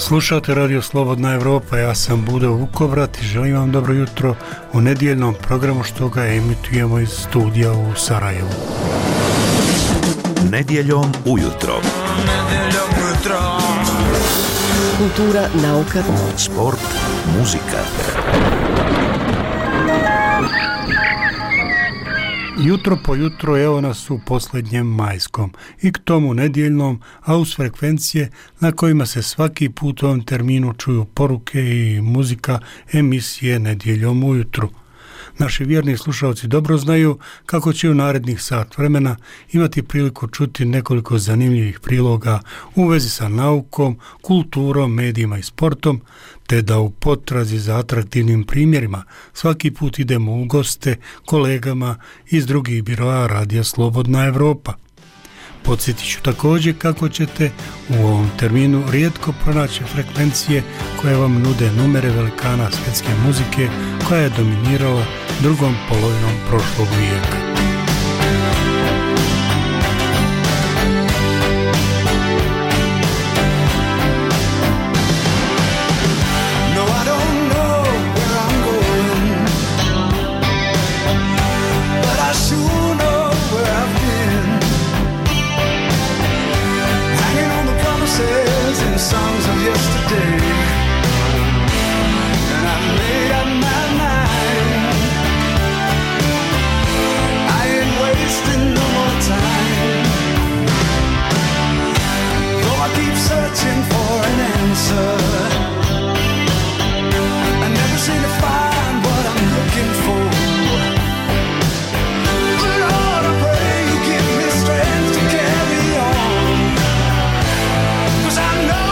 Slušate Radio Slobodna Evropa, ja sam Budo Vukovrat i želim vam dobro jutro u nedjeljnom programu što ga emitujemo iz studija u Sarajevu. Nedjeljom ujutro. Kultura, nauka, sport, muzika. Jutro po jutro evo nas u posljednjem majskom i k tomu nedjeljnom, a uz frekvencije na kojima se svaki put u ovom terminu čuju poruke i muzika emisije Nedjeljom ujutru. Naši vjerni slušalci dobro znaju kako će u narednih sat vremena imati priliku čuti nekoliko zanimljivih priloga u vezi sa naukom, kulturom, medijima i sportom, te da u potrazi za atraktivnim primjerima svaki put idemo u goste kolegama iz drugih biroa Radija Slobodna Evropa. Podsjetit ću također kako ćete u ovom terminu rijetko pronaći frekvencije koje vam nude numere velikana svjetske muzike koja je dominirala drugom polovinom prošlog vijeka. Songs of yesterday, and I made up my mind. I ain't wasting no more time. Though I keep searching for an answer, I never seem to find what I'm looking for. Lord, I pray you give me strength to carry on, 'cause I know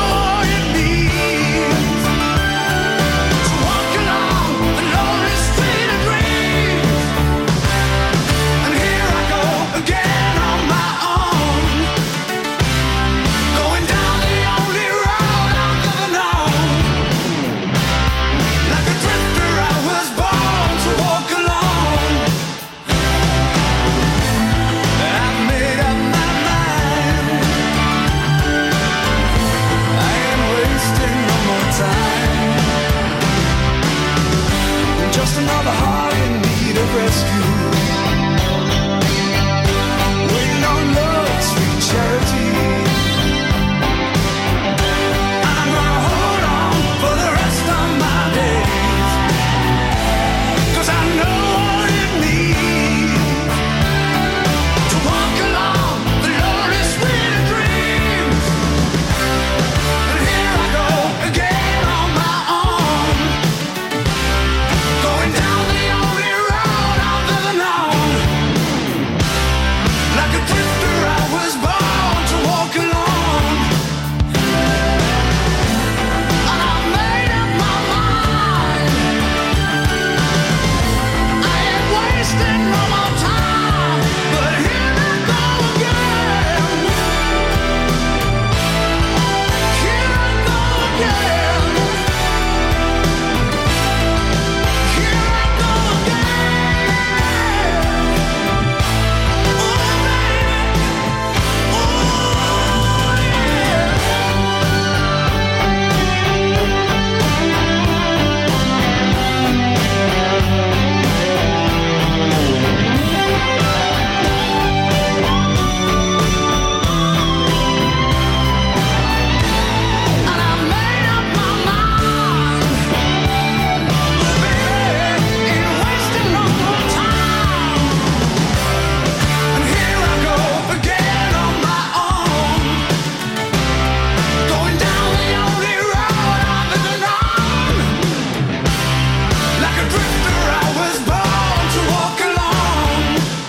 another heart in need of rescue, waiting on love's sweet charity. I'm gonna hold on for the rest of my days, 'cause I know what it means to walk along the lonely street of dreams. And here I go again on my own, going down the only road I've ever known. Like a drifter I was born to walk alone, and I made up my mind. I ain't wasting no more time, but here I go again. Here I go again. Here I go again. Oh, baby. Oh, yeah. And I made up my mind. Baby, ain't wasting no more time. And here I go again on my own, going down the only road I've ever known. Like a drifter I was born to walk alone,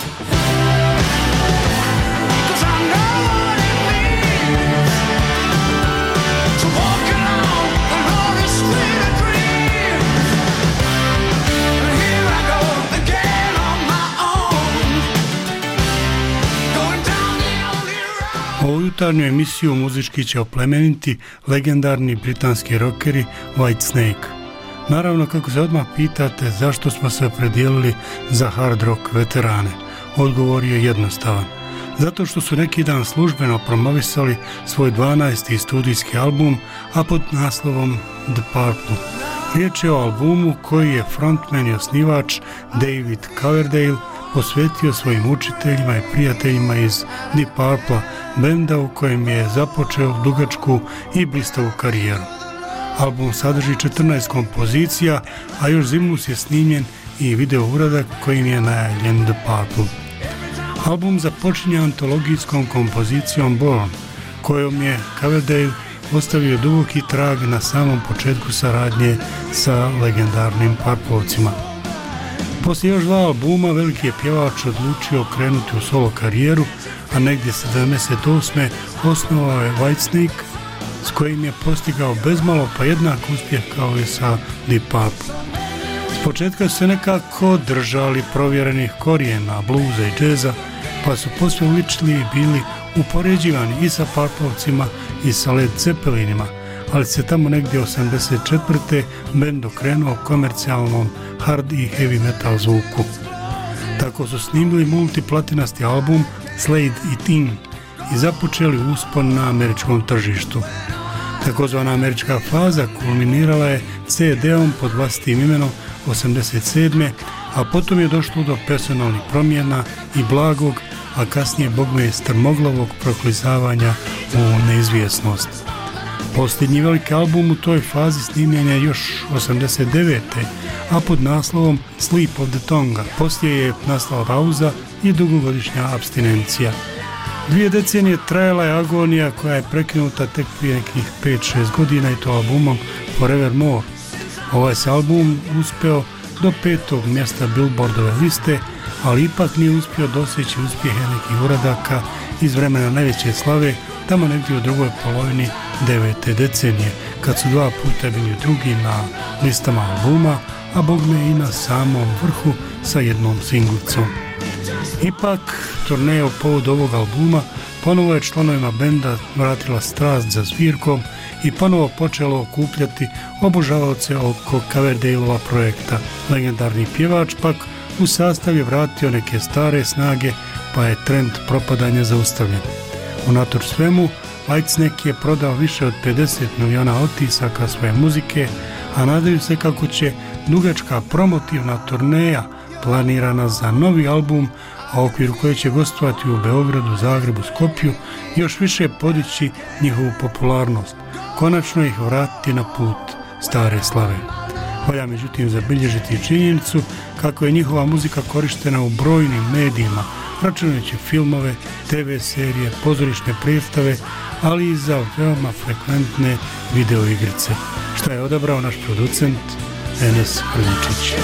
'cause I know what it means to walk along the lonely street of dreams. And here I go again on my own, going down the only road. Ovu jutarnju emisiju muzički će oplemeniti legendarni britanski rockeri Whitesnake. Naravno, kako se odmah pitate zašto smo se opredijelili za hard rock veterane, odgovor je jednostavan. zato što su neki dan službeno promovisali svoj 12. studijski album, a pod naslovom The Purple. Riječ je o albumu koji je frontman i osnivač David Coverdale posvetio svojim učiteljima i prijateljima iz Deep Purple, benda u kojem je započeo dugačku i blistavu karijeru. Album sadrži 14 kompozicija, a još zimus je snimljen i video uradak kojim je najavljen The Purple. Album započinje antologijskom kompozicijom Born, kojom je Coverdale ostavio duboki trag na samom početku saradnje sa legendarnim Purplovcima. Poslije još 2 albuma veliki je pjevač odlučio krenuti u solo karijeru, a negdje 78. osnovao je Whitesnake, s kojim je postigao bezmalo pa jednak uspjeh kao i sa Deep Purple. S početka su se nekako držali provjerenih korijena bluza i džeza, pa su posve ličili i bili upoređivani i sa Purplovcima i sa Led Zeppelinima, ali se tamo negdje 84. bend okrenuo komercijalnom hard i heavy metal zvuku. Tako su snimili multiplatinasti album Slade i Ting i započeli uspon na američkom tržištu. Takozvana američka faza kulminirala je CD-om pod vlastitim imenom 87. a potom je došlo do personalnih promjena i blagog, a kasnije bogme strmoglavog proklizavanja u neizvjesnost. Posljednji veliki album u toj fazi snimljenja još 89. a pod naslovom Sleep of the Tonga. Poslije je nastala pauza i dugogodišnja apstinencija. 2 decenije trajala je agonija koja je prekinuta tek prije nekih 5-6 godina i to albumom Forevermore. Ovaj se album uspeo do 5. mjesta Billboardove liste, ali ipak nije uspio doseći uspjehe nekih uradaka iz vremena najveće slave, tamo negdje u drugoj polovini 9. decenije, kad su 2 puta bili drugi na listama albuma, a bogme i na samom vrhu sa jednom singlicom. Ipak, turneja u povodu ovog albuma ponovo je članovima benda vratila strast za svirkom i ponovo počelo okupljati obožavaoce oko Coverdaleova projekta. Legendarni pjevač pak u sastav je vratio neke stare snage, pa je trend propadanja zaustavljen. Unatoč svemu, Whitesnake je prodao više od 50 milijuna otisaka svoje muzike, a nadaju se kako će dugačka promotivna turneja planirana za novi album, a u okviru koje će gostovati u Beogradu, Zagrebu, Skopju, još više podići njihovu popularnost, konačno ih vratiti na put stare slave. Valja međutim zabilježiti činjenicu kako je njihova muzika korištena u brojnim medijima, računajući filmove, TV serije, pozorišne predstave, ali i za veoma frekventne videoigrice, što je odabrao naš producent Enes Hrvičić.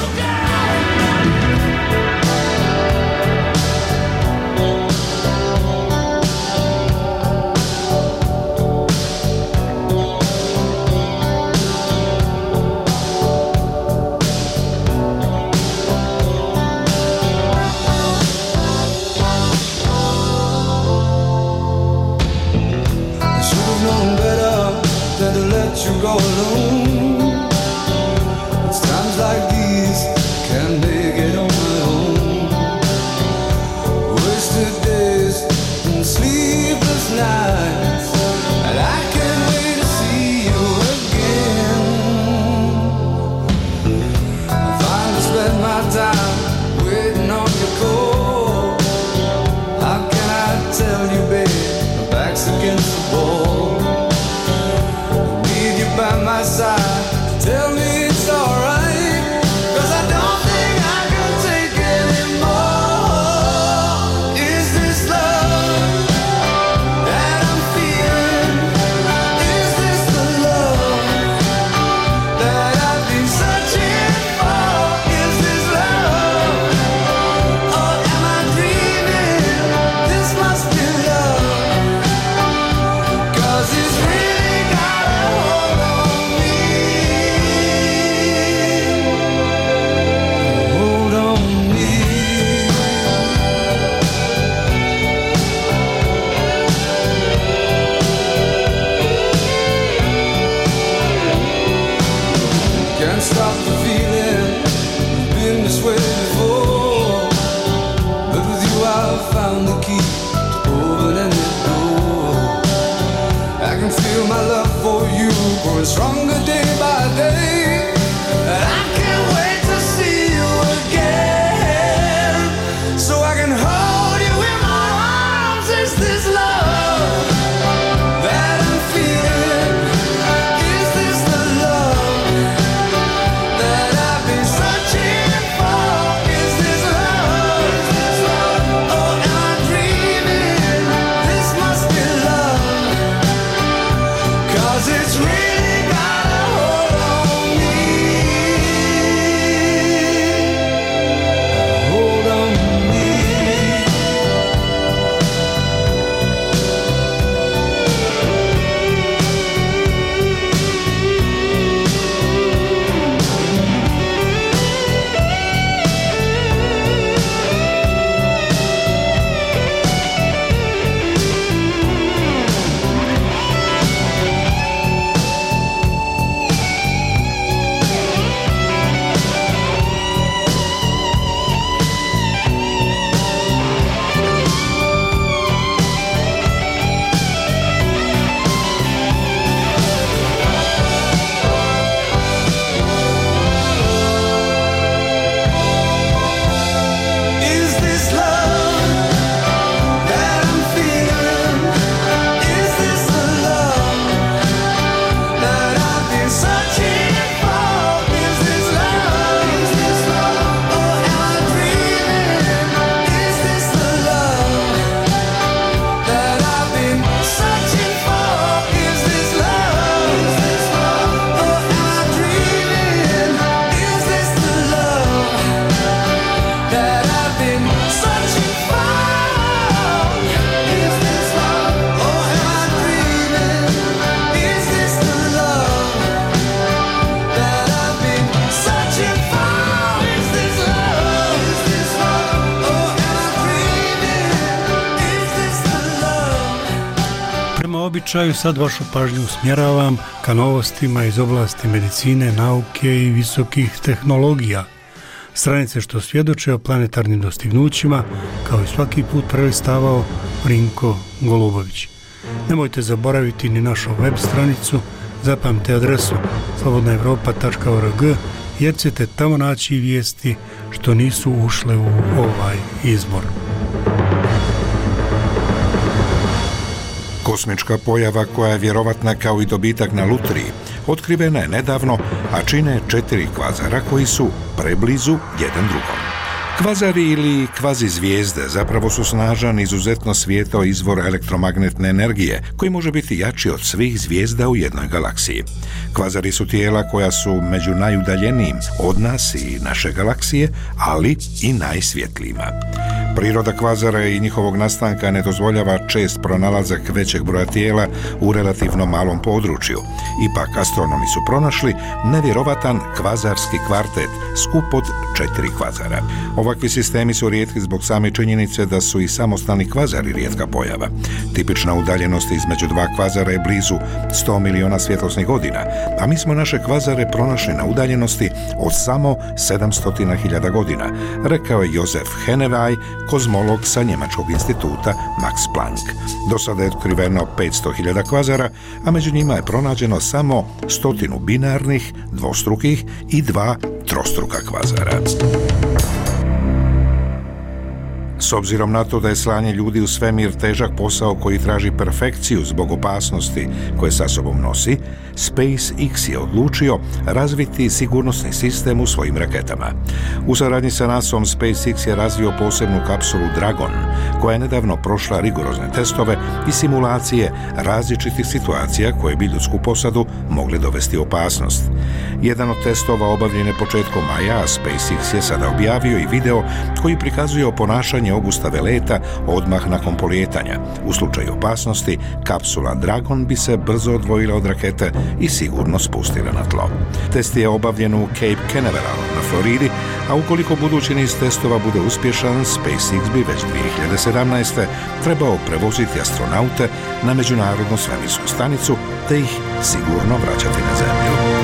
You go alone. It's times like these slučaju sad vašu pažnju usmjeravam ka novostima iz oblasti medicine, nauke i visokih tehnologija. Stranice što svjedoče o planetarnim dostignućima, kao i svaki put prelistavao Rinko Golubović. Nemojte zaboraviti ni našu web stranicu, zapamte adresu slobodnaevropa.org, jer ćete tamo naći vijesti što nisu ušle u ovaj izbor. Kosmička pojava koja je vjerovatna kao i dobitak na lutriji otkrivena je nedavno, a čine 4 kvazara koji su preblizu jedan drugom. Kvazari ili kvazi zvijezde zapravo su snažan, izuzetno svijetao izvor elektromagnetne energije koji može biti jači od svih zvijezda u jednoj galaksiji. Kvazari su tijela koja su među najudaljenijim od nas i naše galaksije, ali i najsvjetlijima. Priroda kvazara i njihovog nastanka ne dozvoljava čest pronalazak većeg broja tijela u relativno malom području. Ipak astronomi su pronašli nevjerovatan kvazarski kvartet, skup od 4 kvazara. Ovakvi sistemi su rijetki zbog same činjenice da su i samostalni kvazari rijetka pojava. Tipična udaljenost između 2 kvazara je blizu 100 miliona svjetlosnih godina, a mi smo naše kvazare pronašli na udaljenosti od samo 700.000 godina, rekao je Josef Henneweih, kozmolog sa njemačkog instituta Max Planck. Do sada je otkriveno 500.000 kvazara, a među njima je pronađeno samo 100 binarnih, dvostrukih i 2 trostruka kvazara. S obzirom na to da je slanje ljudi u svemir težak posao koji traži perfekciju zbog opasnosti koje sa sobom nosi, SpaceX je odlučio razviti sigurnosni sistem u svojim raketama. U saradnji sa NASA-om SpaceX je razvio posebnu kapsulu Dragon, koja je nedavno prošla rigorozne testove i simulacije različitih situacija koje bi ljudsku posadu mogle dovesti u opasnost. Jedan od testova obavljen je početkom maja, a SpaceX je sada objavio i video koji prikazuje ponašanje obustave leta odmah nakon polijetanja. U slučaju opasnosti, kapsula Dragon bi se brzo odvojila od rakete i sigurno spustila na tlo. Test je obavljen u Cape Canaveral na Floridi, a ukoliko budući niz testova bude uspješan, SpaceX bi već 2017. trebao prevoziti astronaute na međunarodnu svemirsku stanicu te ih sigurno vraćati na Zemlju.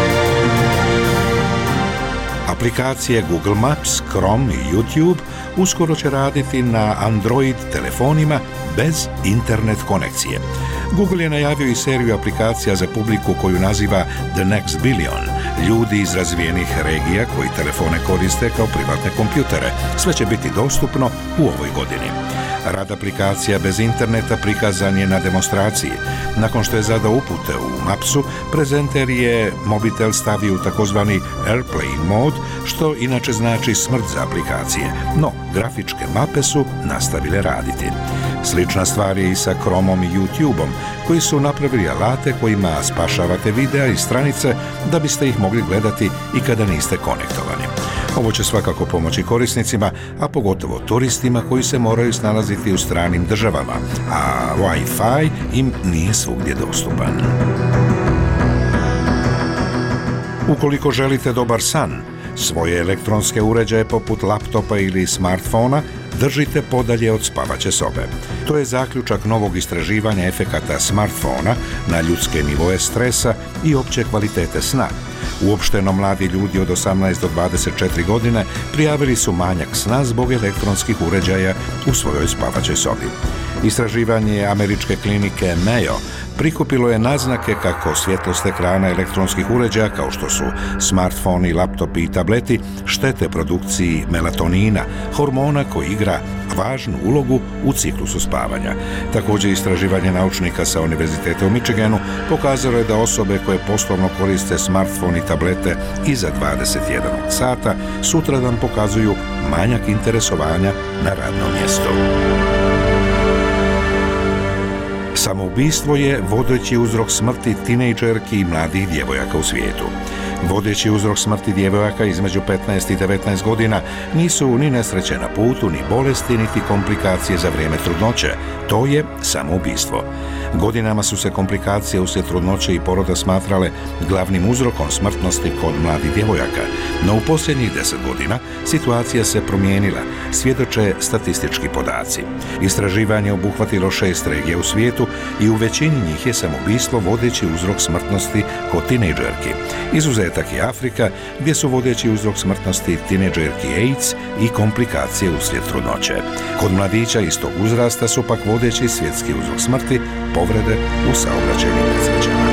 Aplikacije Google Maps, Chrome i YouTube uskoro će raditi na Android telefonima bez internet konekcije. Google je najavio i seriju aplikacija za publiku koju naziva The Next Billion, ljudi iz razvijenih regija koji telefone koriste kao privatne kompjutere. Sve će biti dostupno u ovoj godini. Rad aplikacija bez interneta prikazan je na demonstraciji. Nakon što je zadao upute u Mapsu, prezenter je mobitel stavio u takozvani Airplane mod, što inače znači smrt za aplikacije, no grafičke mape su nastavile raditi. Slična stvar je i sa Chromom i YouTubeom, koji su napravili alate kojima spašavate videa i stranice da biste ih mogli gledati i kada niste konektovani. Ovo će svakako pomoći korisnicima, a pogotovo turistima koji se moraju snalaziti u stranim državama, a Wi-Fi im nije svugdje dostupan. Ukoliko želite dobar san, svoje elektronske uređaje poput laptopa ili smartfona držite podalje od spavaće sobe. To je zaključak novog istraživanja efekata smartfona na ljudske nivoe stresa i opće kvalitete sna. Uopšteno mladi ljudi od 18 do 24 godine prijavili su manjak sna zbog elektronskih uređaja u svojoj spavaćoj sobi. Istraživanje američke klinike Mayo prikupilo je naznake kako svjetlost ekrana elektronskih uređaja kao što su smartfoni, laptopi i tableti štete produkciji melatonina, hormona koji igra važnu ulogu u ciklusu spavanja. Također istraživanje naučnika sa Univerziteta u Michiganu pokazalo je da osobe koje poslovno koriste smartfon i tablete iza 21 sata sutradan pokazuju manjak interesovanja na radnom mjestu. Samoubistvo je vodeći uzrok smrti tinejdžerki i mladih djevojaka u svijetu. Vodeći uzrok smrti djevojaka između 15 i 19 godina nisu ni nesreće na putu, ni bolesti, niti komplikacije za vrijeme trudnoće. To je samoubistvo. Godinama su se komplikacije uslijed trudnoće i poroda smatrale glavnim uzrokom smrtnosti kod mladih djevojaka, no u posljednjih 10 godina situacija se promijenila, svjedoče statistički podaci. Istraživanje obuhvatilo 6 regija u svijetu i u većini njih je samoubistvo vodeći uzrok smrtnosti kod tinejdžerki. Izuzetak je Afrika, gdje su vodeći uzrok smrtnosti tinejdžerki AIDS i komplikacije uslijed trudnoće. Kod mladića istog uzrasta su pak vodeći svjetski uzrok smrti povrede u saobraćajnim nesrećama.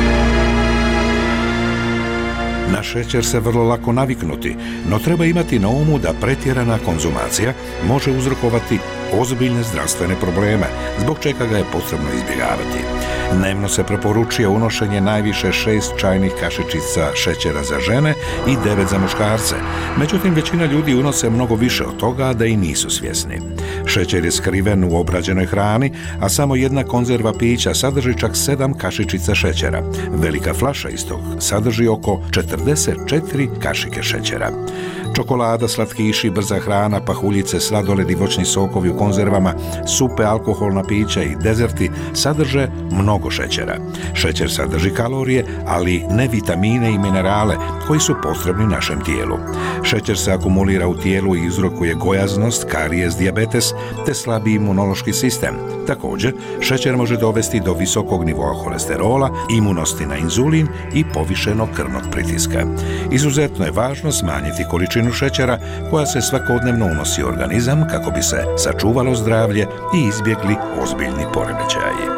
Na šećer se vrlo lako naviknuti, no treba imati na umu da pretjerana konzumacija može uzrokovati ozbiljne zdravstvene probleme, zbog čega ga je potrebno izbjegavati. Dnevno se preporučuje unošenje najviše 6 čajnih kašičica šećera za žene i 9 za muškarce. Međutim, većina ljudi unose mnogo više od toga, da i nisu svjesni. Šećer je skriven u obrađenoj hrani, a samo jedna konzerva pića sadrži čak 7 kašičica šećera. Velika flaša istog sadrži oko 44 kašike šećera. Čokolada, slatkiši, brza hrana, pahuljice, sladoled i voćni sokovi u konzervama, supe, alkoholna pića i dezerti sadrže mnogo šećera. Šećer sadrži kalorije, ali ne vitamine i minerale koji su potrebni našem tijelu. Šećer se akumulira u tijelu i uzrokuje gojaznost, karijes, dijabetes te slabi imunološki sistem. Također, šećer može dovesti do visokog nivoa holesterola, imunosti na inzulin i povišenog krvnog pritiska. Izuzetno je važno smanjiti količinu šećera koja se svakodnevno unosi u organizam kako bi se sačuvalo zdravlje i izbjegli ozbiljni poremećaji.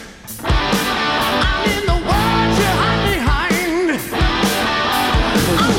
I'm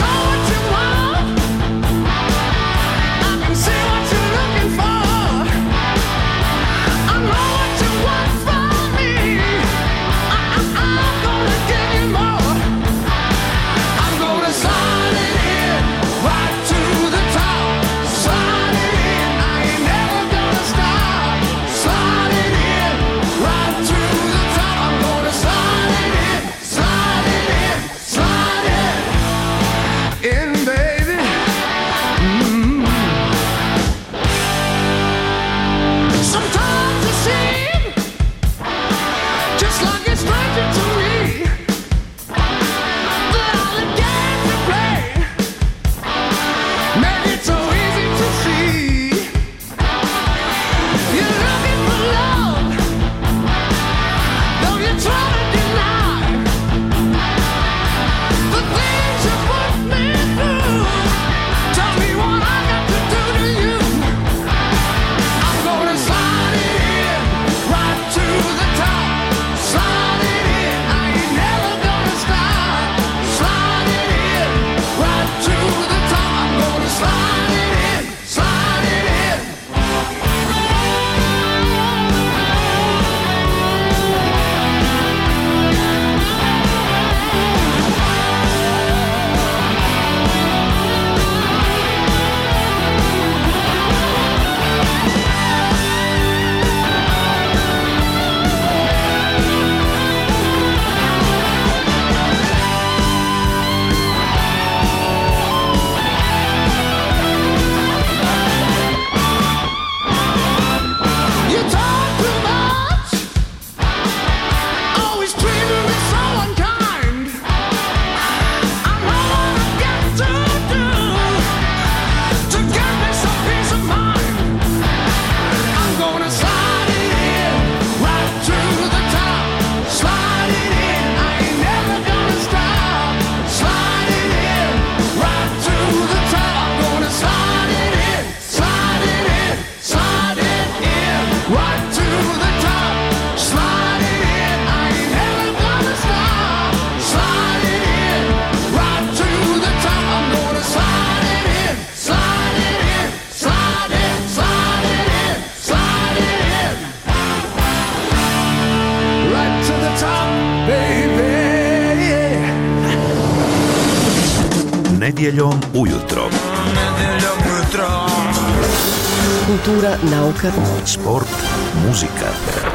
Nedjeljom ujutro. Kultura, nauka, Sport, muzika.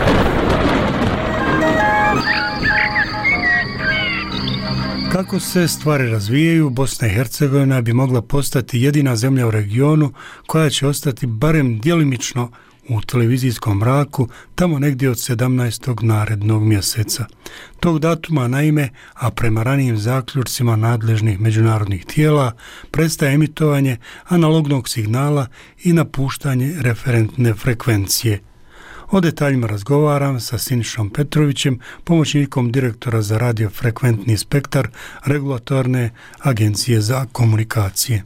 Kako se stvari razvijaju, Bosna i Hercegovina bi mogla postati jedina zemlja u regionu koja će ostati barem djelimično u televizijskom mraku tamo negdje od 17. narednog mjeseca. Tog datuma naime, a prema ranijim zaključcima nadležnih međunarodnih tijela, prestaje emitovanje analognog signala i napuštanje referentne frekvencije. O detaljima razgovaram sa Sinišom Petrovićem, pomoćnikom direktora za radiofrekventni spektar Regulatorne agencije za komunikacije.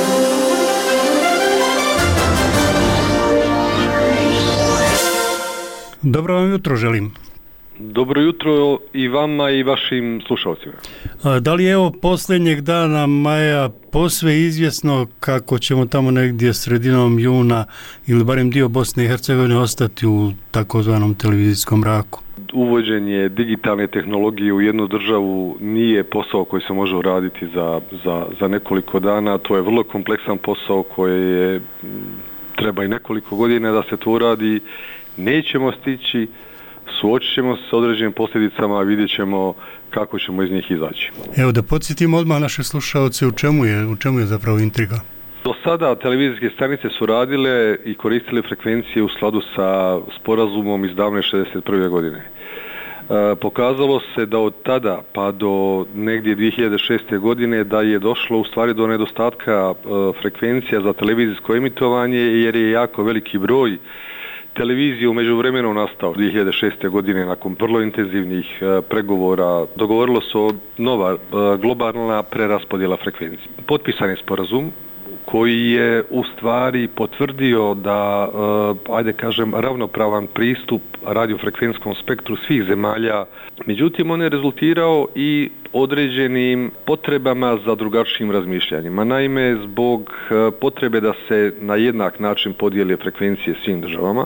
Dobro vam jutro želim. Dobro jutro i vama i vašim slušalcima. Da li je evo posljednjeg dana maja posve izvjesno kako ćemo tamo negdje sredinom juna ili barem dio Bosne i Hercegovine ostati u takozvanom televizijskom mraku? Uvođenje digitalne tehnologije u jednu državu nije posao koji se može uraditi za nekoliko dana. To je vrlo kompleksan posao koji treba i nekoliko godina da se to uradi. Nećemo stići, suočit ćemo se s određenim posljedicama, a vidjet ćemo kako ćemo iz njih izaći. Evo da podsjetimo odmah naše slušalce u čemu je zapravo intriga. Do sada televizijske stanice su radile i koristile frekvencije u skladu sa sporazumom iz davne 1961. godine. Pokazalo se da od tada pa do negdje 2006. godine da je došlo u stvari do nedostatka frekvencija za televizijsko emitovanje jer je jako veliki broj televizije u međuvremenu nastao 2006. godine nakon vrlo intenzivnih pregovora. Dogovorilo se o nova globalna preraspodjela frekvencije. Potpisan je sporazum koji je u stvari potvrdio da, ravnopravan pristup radiofrekvenskom spektru svih zemalja. Međutim, on je rezultirao i određenim potrebama za drugačijim razmišljanjima. Naime, zbog potrebe da se na jednak način podijele frekvencije svim državama,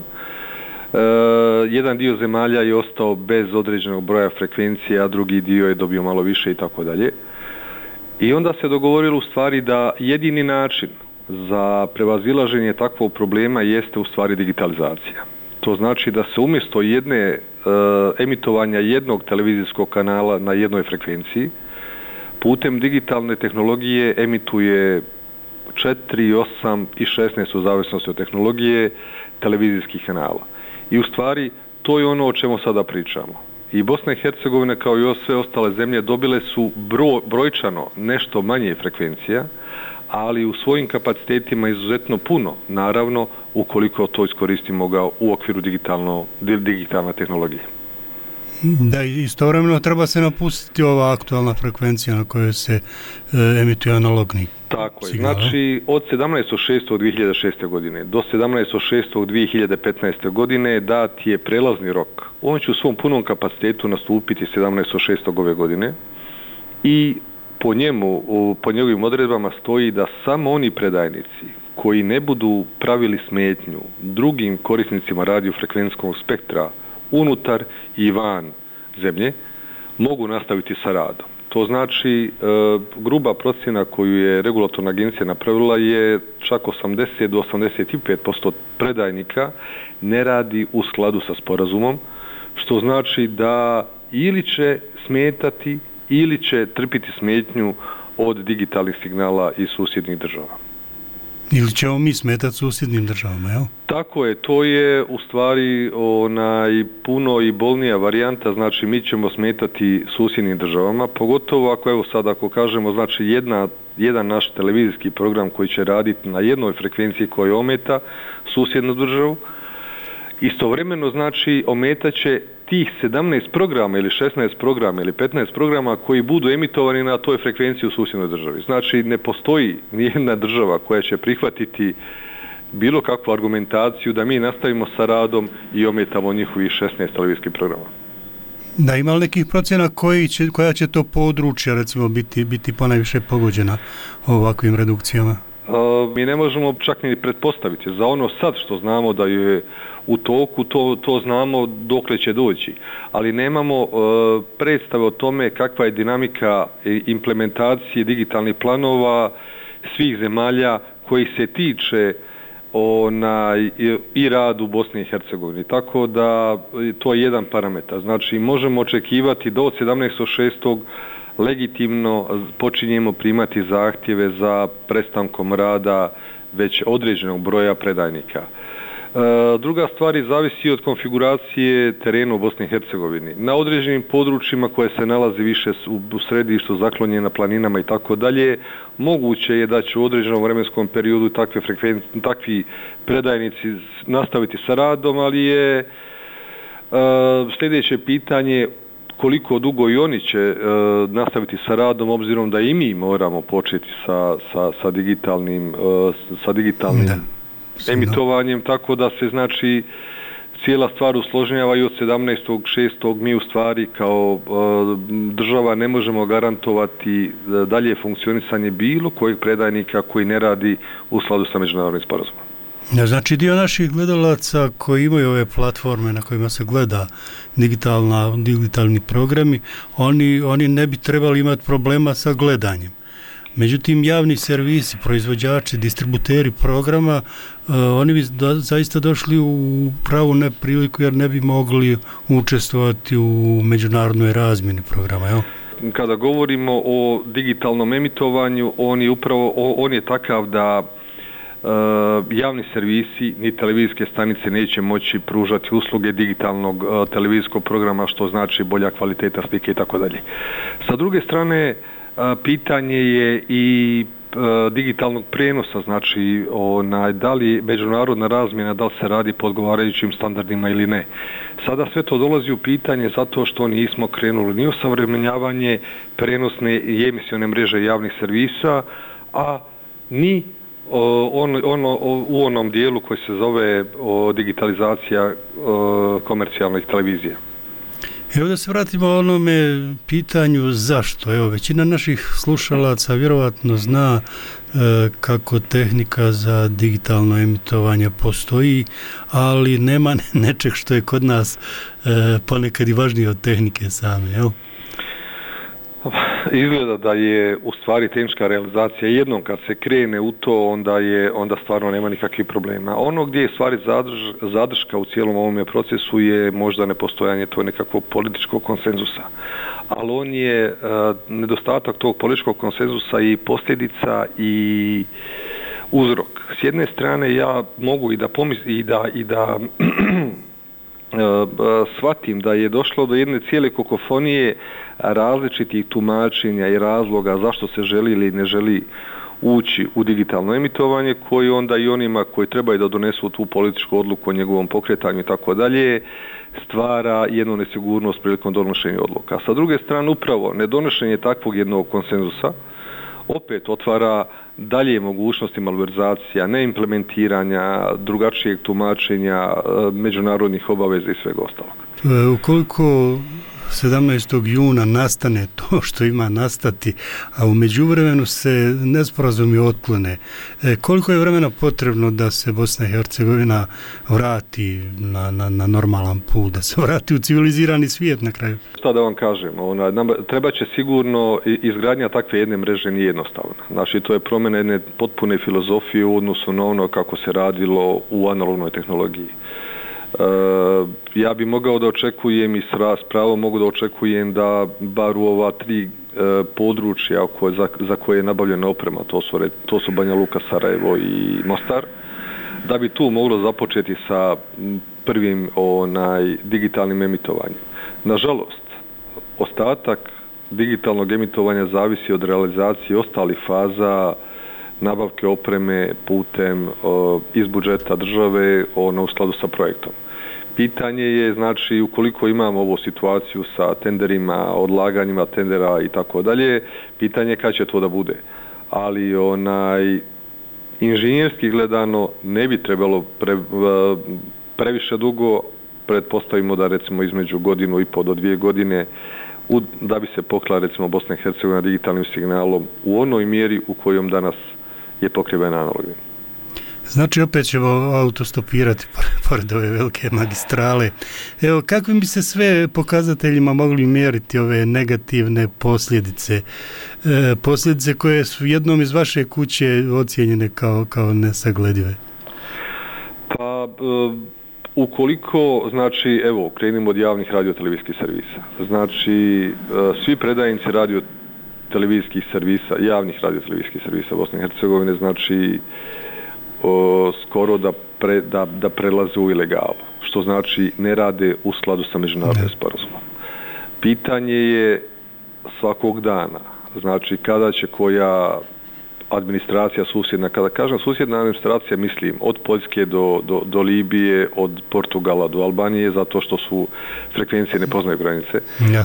jedan dio zemalja je ostao bez određenog broja frekvencija, a drugi dio je dobio malo više i tako dalje. I onda se dogovorilo u stvari da jedini način za prevazilaženje takvog problema jeste u stvari digitalizacija. To znači da se umjesto emitovanja jednog televizijskog kanala na jednoj frekvenciji, putem digitalne tehnologije emituje 4, 8 i 16 u zavisnosti od tehnologije televizijskih kanala. I u stvari to je ono o čemu sada pričamo. I Bosna i Hercegovina kao i sve ostale zemlje dobile su brojčano nešto manje frekvencija, ali u svojim kapacitetima izuzetno puno, naravno, ukoliko to iskoristimo ga u okviru digitalne tehnologije. Da, istovremeno treba se napustiti ova aktualna frekvencija na kojoj se emituje analogni. Tako je. Znači, od 17.6.2006. godine do 17.6.2015. godine dat je prelazni rok. On će u svom punom kapacitetu nastupiti 17.6. ove godine i po njegovim odredbama stoji da samo oni predajnici koji ne budu pravili smetnju drugim korisnicima radiofrekvenskog spektra unutar i van zemlje mogu nastaviti sa radom. To znači, gruba procjena koju je regulatorna agencija napravila je čak 80 do 85% predajnika ne radi u skladu sa sporazumom, što znači da ili će smetati ili će trpiti smetnju od digitalnih signala iz susjednih država. Ili ćemo mi smetati susjednim državama, jel? Tako je, to je u stvari puno i bolnija varijanta, znači mi ćemo smetati susjednim državama, pogotovo ako kažemo, znači jedan naš televizijski program koji će raditi na jednoj frekvenciji koja ometa susjednu državu, istovremeno znači ometaće tih 17 programa ili 16 programa ili 15 programa koji budu emitovani na toj frekvenciji u susjednoj državi. Znači ne postoji nijedna država koja će prihvatiti bilo kakvu argumentaciju da mi nastavimo sa radom i ometamo njihovih 16 televizijskih programa. Da, ima li nekih procjena koja će to područja recimo biti ponajviše pogođena ovakvim redukcijama? Mi ne možemo čak ni pretpostaviti. Za ono sad što znamo da je u toku, to znamo dokle će doći. Ali nemamo predstave o tome kakva je dinamika implementacije digitalnih planova svih zemalja koji se tiče i rad u Bosni i Hercegovini. Tako da to je jedan parametar. Znači možemo očekivati da od 17.6. legitimno počinjemo primati zahtjeve za prestankom rada već određenog broja predajnika. Druga stvar zavisi od konfiguracije terena u Bosni i Hercegovini. Na određenim područjima koje se nalazi više u središtu, zaklonjene na planinama i tako dalje, moguće je da će u određenom vremenskom periodu takvi predajnici nastaviti sa radom, ali je sljedeće pitanje koliko dugo i oni će nastaviti sa radom, obzirom da i mi moramo početi sa digitalnim emitovanjem, tako da se znači cijela stvar usložnjava i od 17.6. mi u stvari kao država ne možemo garantovati dalje funkcionisanje bilo kojeg predajnika koji ne radi u skladu sa međunarodnim sporazumom. Znači dio naših gledalaca koji imaju ove platforme na kojima se gleda digitalni programi, oni ne bi trebali imati problema sa gledanjem. Međutim, javni servisi, proizvođači, distributeri programa, oni bi zaista došli u pravu nepriliku jer ne bi mogli učestvovati u međunarodnoj razmjeni programa, jel? Kada govorimo o digitalnom emitovanju, on je takav da javni servisi ni televizijske stanice neće moći pružati usluge digitalnog televizijskog programa, što znači bolja kvaliteta slike i tako dalje. Sa druge strane, pitanje je i digitalnog prijenosa, znači da li međunarodna razmjena, da li se radi po odgovarajućim standardima ili ne. Sada sve to dolazi u pitanje zato što nismo krenuli ni osavremenjavanje prenosne i emisione mreže javnih servisa, a ni u onom dijelu koji se zove digitalizacija komercijalnih televizija. Evo da se vratimo onome pitanju zašto. Evo, većina naših slušalaca vjerovatno zna kako tehnika za digitalno emitovanje postoji, ali nema nečeg što je kod nas ponekad i važnije od tehnike same, jel? Izgleda da je u stvari tehnička realizacija jednom kad se krene u to, onda stvarno nema nikakvih problema. Ono gdje je stvari zadrška u cijelom ovome procesu je možda nepostojanje to nekakvog političkog konsenzusa. Ali on je nedostatak tog političkog konsenzusa i posljedica i uzrok. S jedne strane ja mogu i da shvatim da je došlo do jedne cijele kokofonije različitih tumačenja i razloga zašto se želi ili ne želi ući u digitalno emitovanje, koji onda i onima koji trebaju da donesu tu političku odluku o njegovom pokretanju i tako dalje, stvara jednu nesigurnost prilikom donošenja odluka. Sa druge strane, upravo nedonošenje takvog jednog konsenzusa opet otvara dalje mogućnosti malverzacija, neimplementiranja, drugačijeg tumačenja, međunarodnih obaveza i svega ostalog. Ukoliko 17. juna nastane to što ima nastati, a u međuvremenu se nesporazumi otklone, koliko je vremena potrebno da se Bosna i Hercegovina vrati na normalan put, da se vrati u civilizirani svijet na kraju? Šta da vam kažem, treba će sigurno, izgradnja takve jedne mreže nije jednostavna. Znači, to je promjena jedne potpune filozofije u odnosu na ono kako se radilo u analognoj tehnologiji. Ja bi mogao da očekujem i s pravom mogu da očekujem da bar u ova 3 područja za koje je nabavljena oprema, to su Banja Luka, Sarajevo i Mostar, da bi tu moglo započeti sa prvim digitalnim emitovanjem. Nažalost, ostatak digitalnog emitovanja zavisi od realizacije ostalih faza nabavke opreme putem iz budžeta države u skladu sa projektom. Pitanje je, znači, ukoliko imamo ovu situaciju sa tenderima, odlaganjima tendera i tako dalje, pitanje je kad će to da bude. Ali inženjerski gledano ne bi trebalo previše dugo, pretpostavimo da recimo između 1,5 do 2 godine da bi se pokla recimo Bosna i Hercegovina digitalnim signalom u onoj mjeri u kojom danas je pokrivena analognim. Znači, opet ćemo autostopirati pored ove velike magistrale. Evo, kakvim bi se sve pokazateljima mogli mjeriti ove negativne posljedice? Posljedice koje su jednom iz vaše kuće ocijenjene kao nesagledive? Pa, ukoliko, znači, evo, krenimo od javnih radiotelevizijskih servisa. Znači, svi predajnici radiotelevizijskih servisa, javnih radiotelevizijskih servisa Bosne i Hercegovine, znači, skoro da prelaze u ilegalu, što znači ne rade u skladu sa međunarodnim sporazumom. Pitanje je svakog dana, znači kada će koja administracija susjedna, kada kažem susjedna administracija, mislim od Poljske do Libije, od Portugala do Albanije, zato što su frekvencije ne poznaju granice.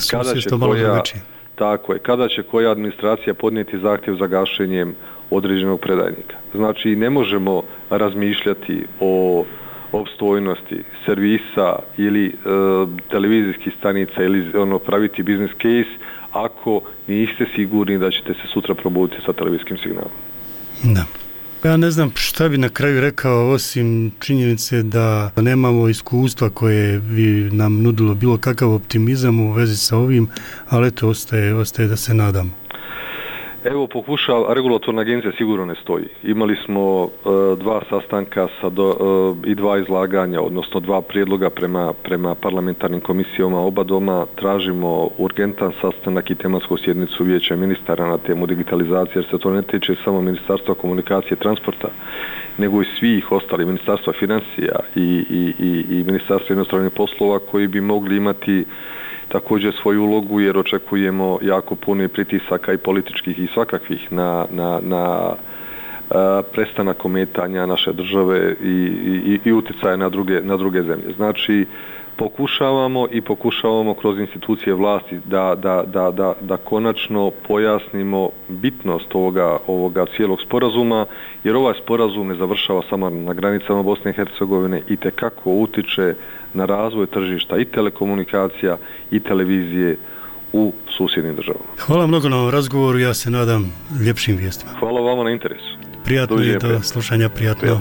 Kada će koja administracija podnijeti zahtjev za gašenjem određenog predajnika. Znači, ne možemo razmišljati o opstojnosti servisa ili televizijskih stanica ili praviti business case ako niste sigurni da ćete se sutra probuditi sa televizijskim signalom. Da. Ja ne znam šta bi na kraju rekao osim činjenice da nemamo iskustva koje bi nam nudilo bilo kakav optimizam u vezi sa ovim, ali eto, ostaje da se nadamo. Evo, regulatorna agencija sigurno ne stoji. Imali smo 2 sastanka i 2 izlaganja, odnosno 2 prijedloga prema parlamentarnim komisijama oba doma. Tražimo urgentan sastanak i tematsku sjednicu Vijeća ministara na temu digitalizacije, jer se to ne tiče samo Ministarstva komunikacije i transporta, nego i svih ostalih, Ministarstva financija i Ministarstva inostranih poslova, koji bi mogli imati također svoju ulogu, jer očekujemo jako puno pritisaka i političkih i svakakvih na prestanak ometanja naše države i utjecaja na druge zemlje. Znači, pokušavamo kroz institucije vlasti da konačno pojasnimo bitnost ovoga cijelog sporazuma, jer ovaj sporazum ne završava samo na granicama Bosne i Hercegovine, i tekako utiče na razvoj tržišta i telekomunikacija i televizije u susjednim državama. Hvala mnogo na ovom razgovoru, ja se nadam ljepšim vijestima. Hvala vama na interesu. Prijatno i do slušanja, prijatno.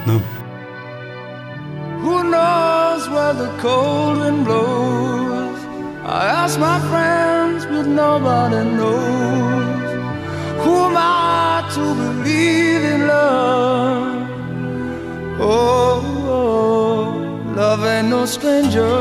Who knows where the cold wind blows? I ask my friends, but nobody knows. Who am I to believe in love? Oh, love ain't no stranger.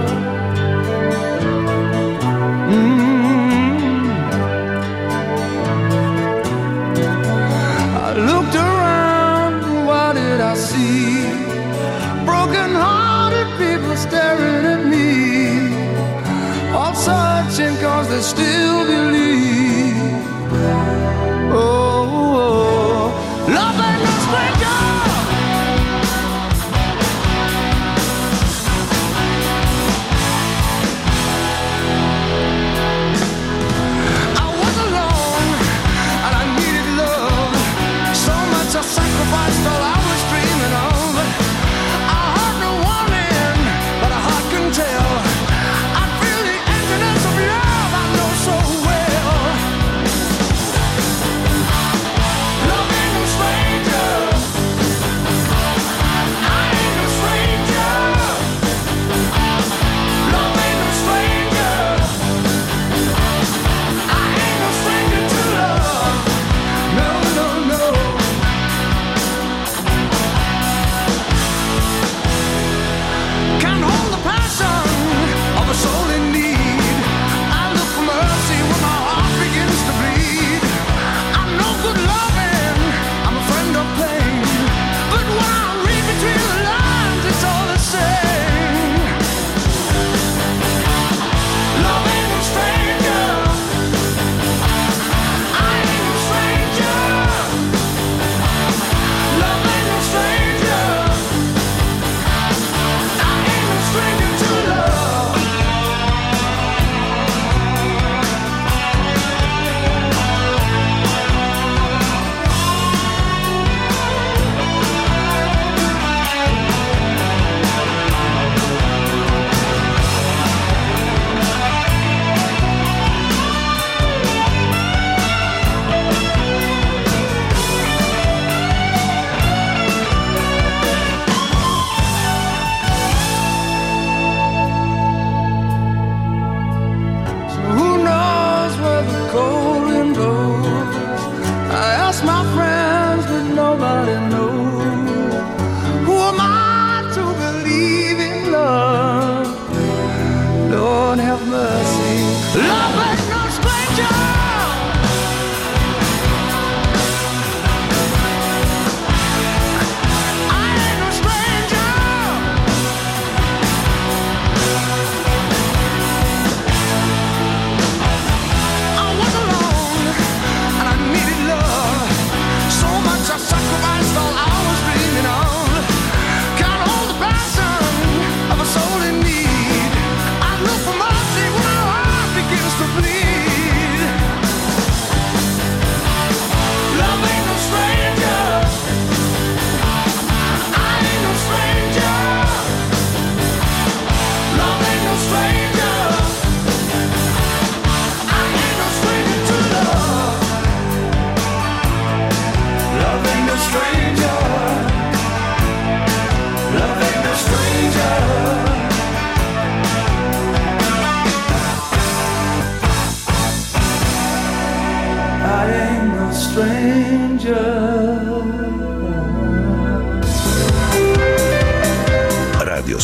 I looked around, what did I see? Broken-hearted people staring at me, all searching 'cause they still believe. Oh, love ain't no stranger. I was alone and I needed love, so much I sacrificed all I was dreaming of. Tell. I feel the emptiness of love, I know so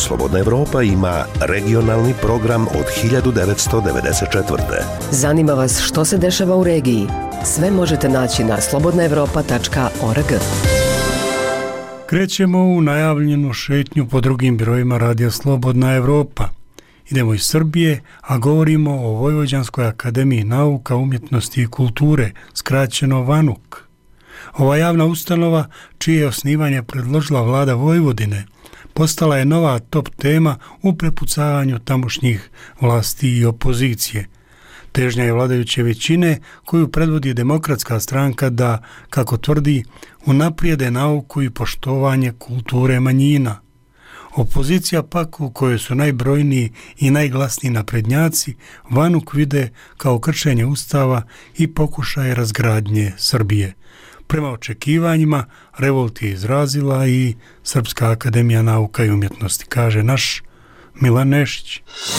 Slobodna Evropa ima regionalni program od 1994. Zanima vas što se dešava u regiji? Sve možete naći na slobodnaevropa.org. Krećemo u najavljenu šetnju po drugim brojima radija Slobodna Evropa. Idemo iz Srbije, a govorimo o Vojvođanskoj akademiji nauka, umjetnosti i kulture, skraćeno VANUK. Ova javna ustanova, čije je osnivanje predložila vlada Vojvodine, postala je nova top tema u prepucavanju tamošnjih vlasti i opozicije. Težnja je vladajuće većine koju predvodi Demokratska stranka da, kako tvrdi, unaprijede nauku i poštovanje kulture manjina. Opozicija pak, u kojoj su najbrojniji i najglasniji naprednjaci, VANUK vide kao kršenje ustava i pokušaje razgradnje Srbije. Prema očekivanjima, revolt je izrazila i Srpska akademija nauka i umjetnosti, kaže naš Milan Nešić.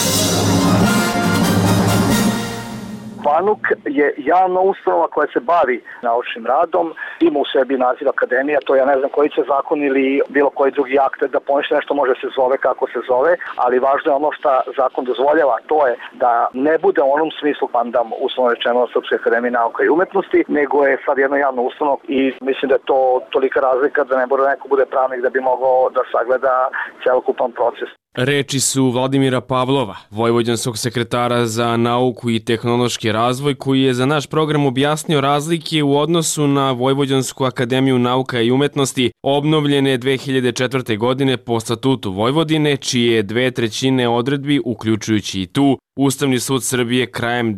VANUK je javna ustanova koja se bavi naučnim radom, ima u sebi naziv akademija, to ja ne znam koji će zakon ili bilo koji drugi akt da poništi nešto može se zove kako se zove, ali važno je ono što zakon dozvoljava, to je da ne bude u onom smislu pandam uslovno rečeno Srpske akademije nauka i umjetnosti, nego je sad jedna javna ustanova i mislim da je to tolika razlika da ne bude neko bude pravnik da bi mogao da sagleda celokupan proces. Reči su Vladimira Pavlova, vojvođanskog sekretara za nauku i tehnološki razvoj, koji je za naš program objasnio razlike u odnosu na Vojvođansku akademiju nauka i umjetnosti, obnovljene 2004. godine po statutu Vojvodine, čije 2/3 odredbi, uključujući i tu, Ustavni sud Srbije krajem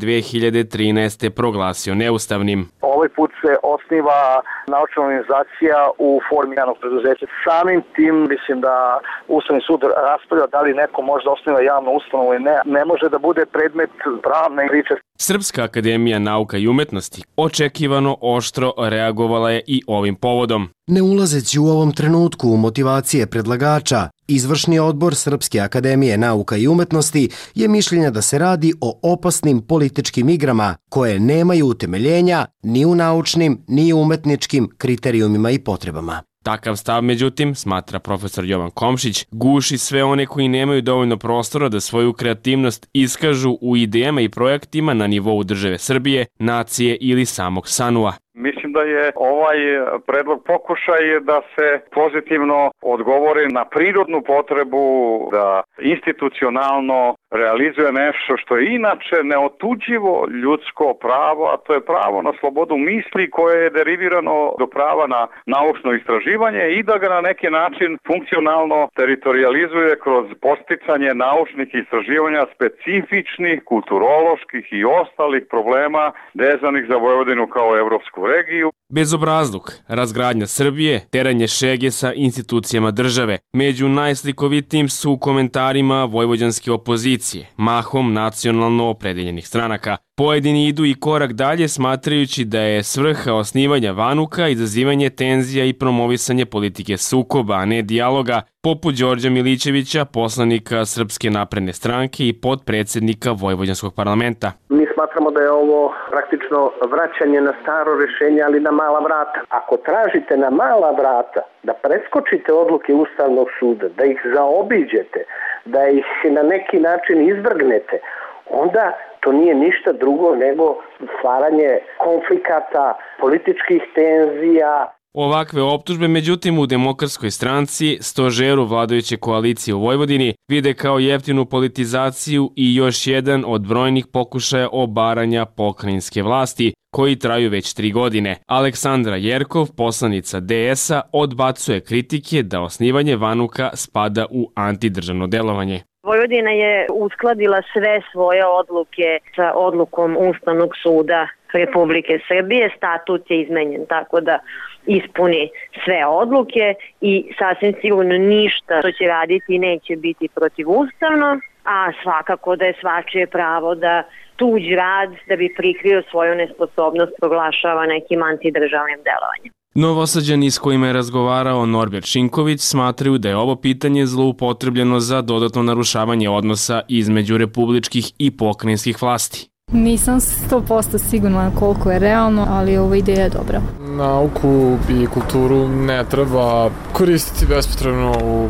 2013. proglasio neustavnim. Ovaj put se osniva naučna organizacija u formi javnog preduzeća. Samim tim mislim da Ustavni sud raspravlja da li neko može da osniva javnu ustanovu ili ne. Ne može da bude predmet pravne priče. Srpska akademija nauka i umjetnosti očekivano oštro reagovala je i ovim povodom. Ne ulazeći u ovom trenutku u motivacije predlagača, Izvršni odbor Srpske akademije nauka i umjetnosti je mišljenja da se radi o opasnim političkim igrama koje nemaju utemeljenja ni u naučnim ni u umetničkim kriterijumima i potrebama. Takav stav, međutim, smatra profesor Jovan Komšić, guši sve one koji nemaju dovoljno prostora da svoju kreativnost iskažu u idejama i projektima na nivou države Srbije, nacije ili samog SANU-a. Mislim da je ovaj predlog pokušaj da se pozitivno odgovori na prirodnu potrebu da institucionalno realizuje nešto što je inače neotuđivo ljudsko pravo, a to je pravo na slobodu misli koje je derivirano do prava na naučno istraživanje i da ga na neki način funkcionalno teritorializuje kroz posticanje naučnih istraživanja specifičnih, kulturoloških i ostalih problema vezanih za Vojvodinu kao evropsku regiju. Bezobrazluk, razgradnja Srbije, teranje šege sa institucijama države. Među najslikovitijim su komentarima vojvođanske opozicije, mahom nacionalno opredeljenih stranaka. Pojedini idu i korak dalje smatrajući da je svrha osnivanja VANUK-a izazivanje tenzija i promovisanje politike sukoba, a ne dijaloga, poput Đorđa Milićevića, poslanika Srpske napredne stranke i potpredsjednika Vojvođanskog parlamenta. Mi smatramo da je ovo praktično vraćanje na staro rješenje, ali na mala vrata. Ako tražite na mala vrata da preskočite odluke Ustavnog suda, da ih zaobiđete, da ih na neki način izvrgnete, onda to nije ništa drugo nego stvaranje konflikata, političkih tenzija. Ovakve optužbe, međutim, u Demokratskoj stranci, stožeru vladajuće koalicije u Vojvodini, vide kao jeftinu politizaciju i još jedan od brojnih pokušaja obaranja pokrajinske vlasti, koji traju već 3 godine. Aleksandra Jerkov, poslanica DS-a, odbacuje kritike da osnivanje VANUK-a spada u antidržavno delovanje. Vojvodina je uskladila sve svoje odluke sa odlukom Ustavnog suda Republike Srbije. Statut je izmenjen tako da ispuni sve odluke i sasvim sigurno ništa što će raditi neće biti protivustavno, a svakako da je svačije pravo da tuđ rad da bi prikrio svoju nesposobnost proglašava nekim antidržavnim delovanjem. Novosađani s kojima je razgovarao Norbert Šinković smatraju da je ovo pitanje zloupotrebljeno za dodatno narušavanje odnosa između republičkih i pokrajinskih vlasti. Nisam 100% sigurna koliko je realno, ali ova ideja je dobra. Nauku i kulturu ne treba koristiti bespotrebno u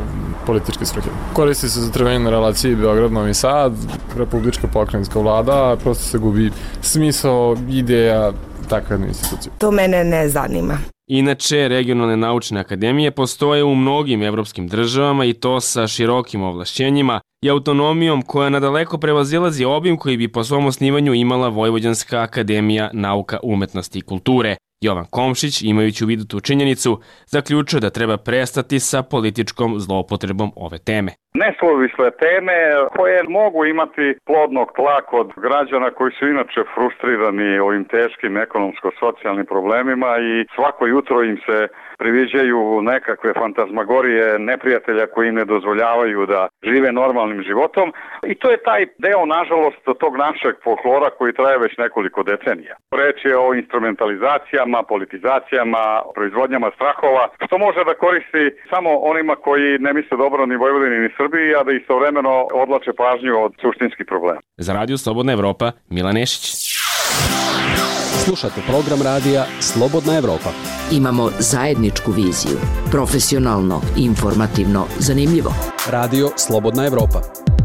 političke svrhe. Koristi se za trvenje na relaciji Beograd-Novi Sad, republička pokrajinska vlada, prosto se gubi smisao, ideja takve jedne institucije. To mene ne zanima. Inače, regionalne naučne akademije postoje u mnogim evropskim državama i to sa širokim ovlašćenjima i autonomijom koja nadaleko prevazilazi obim koji bi po svom osnivanju imala Vojvođanska akademija nauka, umetnosti i kulture. Jovan Komšić, imajući u vidu tu činjenicu, zaključuje da treba prestati sa političkom zloupotrebom ove teme. Nesuvisle teme koje mogu imati plodnog tla kod građana koji su inače frustrirani ovim teškim ekonomsko-socijalnim problemima i svako jutro im se priviđaju nekakve fantazmagorije neprijatelja koji im ne dozvoljavaju da žive normalnim životom i to je taj deo, nažalost, tog našeg folklora koji traje već nekoliko decenija. Reč je o instrumentalizacijama, politizacijama, proizvodnjama strahova, što može da koristi samo onima koji ne misle dobro ni Vojvodini ni Srbiji, a da istovremeno odlače pažnju od suštinskih problema. Za Radio Slobodna Evropa, Milan Nešić. Slušate program radija Slobodna Evropa. Imamo zajedničku viziju. Profesionalno, informativno, zanimljivo. Radio Slobodna Evropa.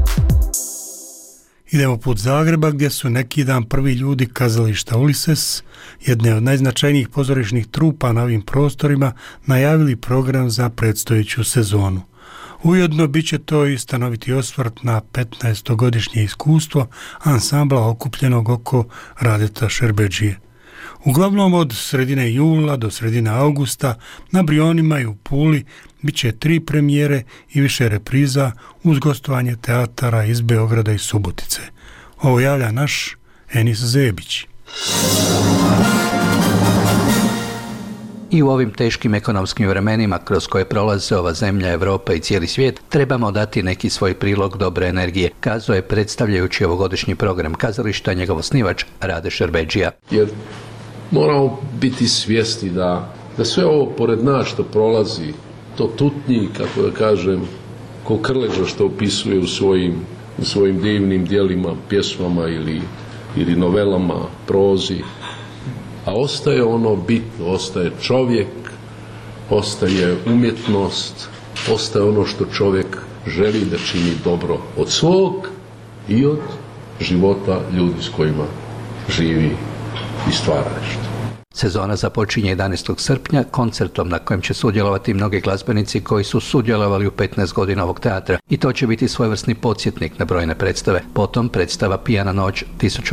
Idemo put Zagreba gdje su neki dan prvi ljudi kazališta Ulises, jedne od najznačajnijih pozorišnih trupa na ovim prostorima, najavili program za predstojeću sezonu. Ujedno bit će to i stanoviti osvrt na 15-godišnje iskustvo ansambla okupljenog oko Radeta Šerbedžije. Uglavnom od sredine jula do sredine augusta na Brionima i u Puli bit će 3 premijere i više repriza uz gostovanje teatara iz Beograda i Subotice. Ovo javlja naš Enis Zebić. I u ovim teškim ekonomskim vremenima kroz koje prolaze ova zemlja, Evropa i cijeli svijet, trebamo dati neki svoj prilog dobre energije, kazao je predstavljajući ovogodišnji program kazališta njegov osnivač Rade Šerbedžija. Jer moramo biti svjesni da sve ovo pored nas što prolazi, to tutnji, kako da kažem, ko Krleža što opisuje u svojim divnim dijelima, pjesmama ili novelama, prozi, a ostaje ono bitno, ostaje čovjek, ostaje umjetnost, ostaje ono što čovjek želi da čini dobro od svog i od života ljudi s kojima živi i stvara nešto. Sezona započinje 11. srpnja koncertom na kojem će sudjelovati mnogi glazbenici koji su sudjelovali u 15 godina ovog teatra i to će biti svojevrsni podsjetnik na brojne predstave. Potom predstava Pijana noć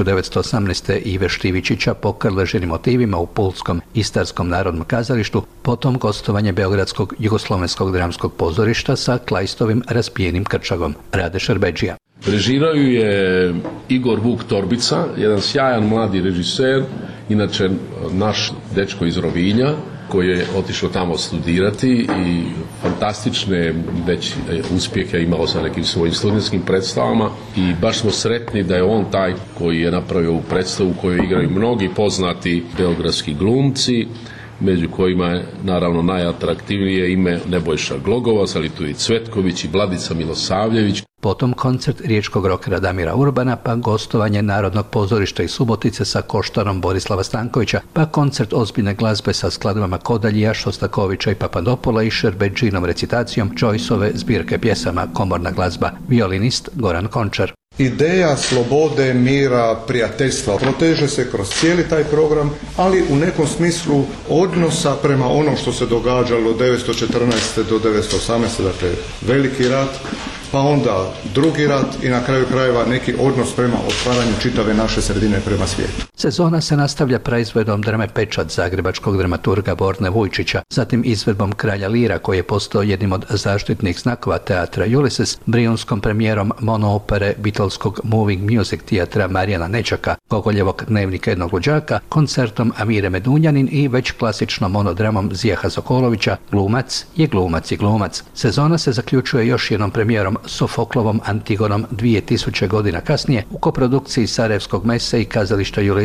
1918. Ive Štivičića po Krležinim motivima u Pulskom Istarskom narodnom kazalištu, potom gostovanje Beogradskog jugoslovenskog dramskog pozorišta sa Klajstovim Raspijenim krčagom. Rade Šerbedžija. Režirao je Igor Vuk Torbica, jedan sjajan mladi režiser, inače naš dečko iz Rovinja, koji je otišao tamo studirati i fantastične već uspjehe imao sa nekim svojim studentskim predstavama i baš smo sretni da je on taj koji je napravio ovu predstavu u kojoj igraju mnogi poznati beogradski glumci, među kojima je naravno najatraktivnije ime Nebojša Glogovac, ali tu i Cvetković i Vladica Milosavljević. Potom koncert riječkog rokera Damira Urbana, pa gostovanje Narodnog pozorišta iz Subotice sa Koštarom Borislava Stankovića, pa koncert ozbiljne glazbe sa skladbama Kodaljija, Šostakovića i Papadopola i Šerbedžinom recitacijom Čojsove zbirke pjesama Komorna glazba, violinist Goran Končar. Ideja slobode, mira, prijateljstva proteže se kroz cijeli taj program, ali u nekom smislu odnosa prema onom što se događalo od 1914. do 1918. Dakle, veliki rat, pa onda drugi rat i na kraju krajeva neki odnos prema otvaranju čitave naše sredine prema svijetu. Sezona se nastavlja praizvedbom drame Pečat zagrebačkog dramaturga Borne Vujčića, zatim izvedbom Kralja Lira koji je postao jednim od zaštitnih znakova teatra Ulysses, brijunskom premijerom monoopere Beatleskog Moving Music teatra Marijana Nečaka, Gogoljevog Dnevnika jednog luđaka, koncertom Amire Medunjanin i već klasičnom monodramom Zijaha Sokolovića Glumac je glumac i glumac. Sezona se zaključuje još jednom premijerom Sofoklovom Antigonom 2000 godina kasnije u koprodukciji Sarajevskog mesa i kazališta Ulysses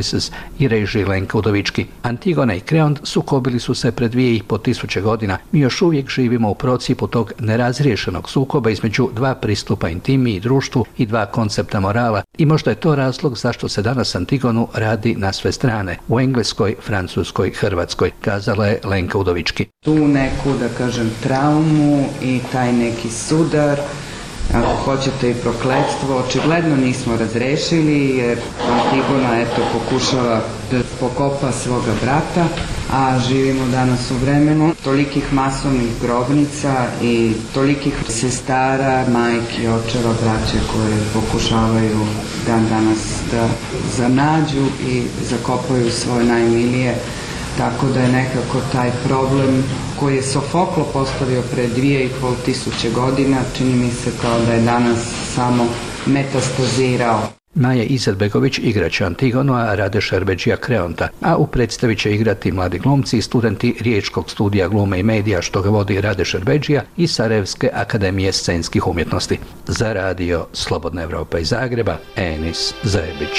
Ulysses i režiji Lenka Udovički. Antigona i Kreont sukobili su se pred 2500 godina. Mi još uvijek živimo u procipu tog nerazriješenog sukoba između dva pristupa intimi i društvu i dva koncepta morala i možda je to razlog zašto se danas Antigonu radi na sve strane, u Engleskoj, Francuskoj, Hrvatskoj, kazala je Lenka Udovički. Tu neku, da kažem, traumu i taj neki sudar, ako hoćete i prokletstvo, očigledno nismo razrešili jer Antigona pokušava da pokopa svoga brata, a živimo danas u vremenu tolikih masovnih grobnica i tolikih sestara, majki, očeva, braće koje pokušavaju dan danas da zanađu i zakopaju svoje najmilije. Tako da je nekako taj problem koji je Sofoklo postavio pre 2500 godina, čini mi se kao da je danas samo metastazirao. Maja Izetbegović igraće Antigonu, a Rade Šerbedžija Kreonta, a u predstavi će igrati mladi glumci i studenti Riječkog studija glume i medija što ga vodi Rade Šerbedžija i Sarajevske akademije scenskih umjetnosti. Za radio Slobodna Evropa iz Zagreba, Enis Zajebić.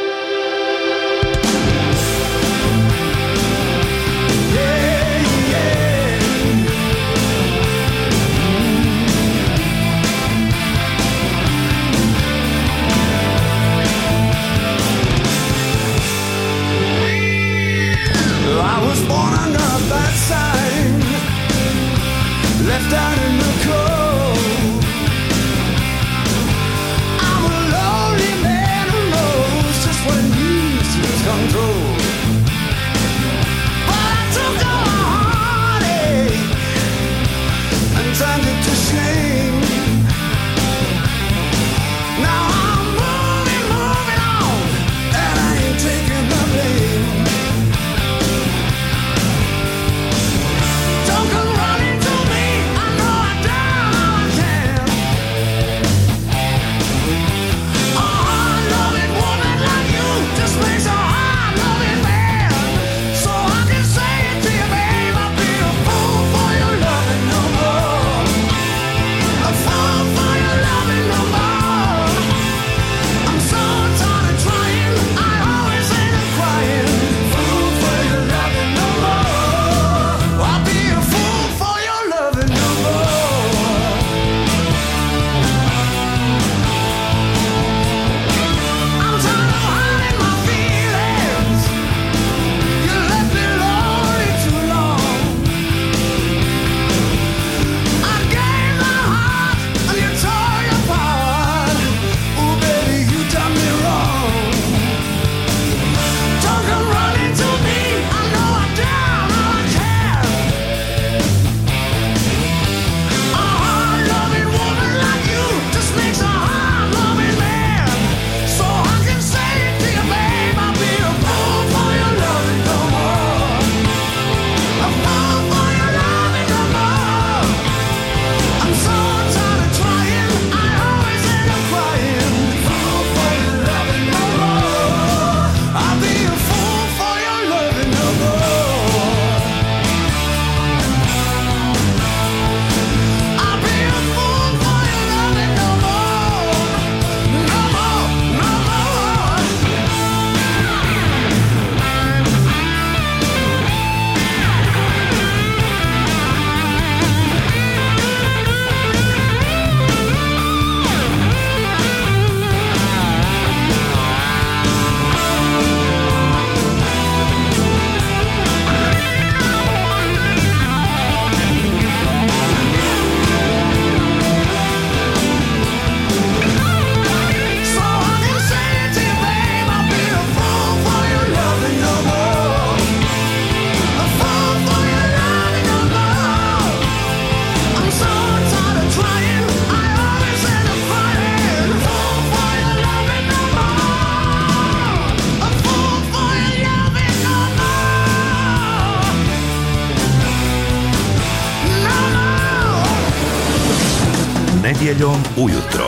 Nedjeljom ujutro.